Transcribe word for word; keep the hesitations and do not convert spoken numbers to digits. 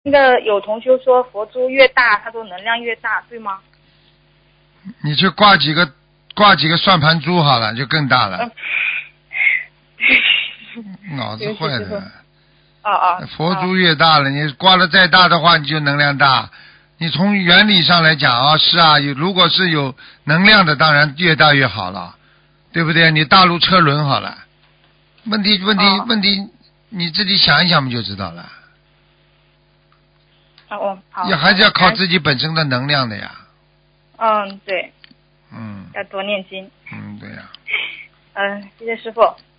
那个有同修说佛珠越大，他说能量越大，对吗？ 你去挂几个挂几个算盘珠好了，就更大了。嗯、脑子坏的。 哦哦。 佛珠越大了，你挂的再大的话，你就能量大。你从原理上来讲啊，是啊，有如果是有能量的，当然越大越好了，对不对？你大陆车轮好了，问题问题、哦、问题，你自己想一想不就知道了。 哦，好。 也还是要靠自己本身的能量的呀。 嗯，对。 嗯。 要多念经。 嗯，对呀。 嗯，谢谢师傅。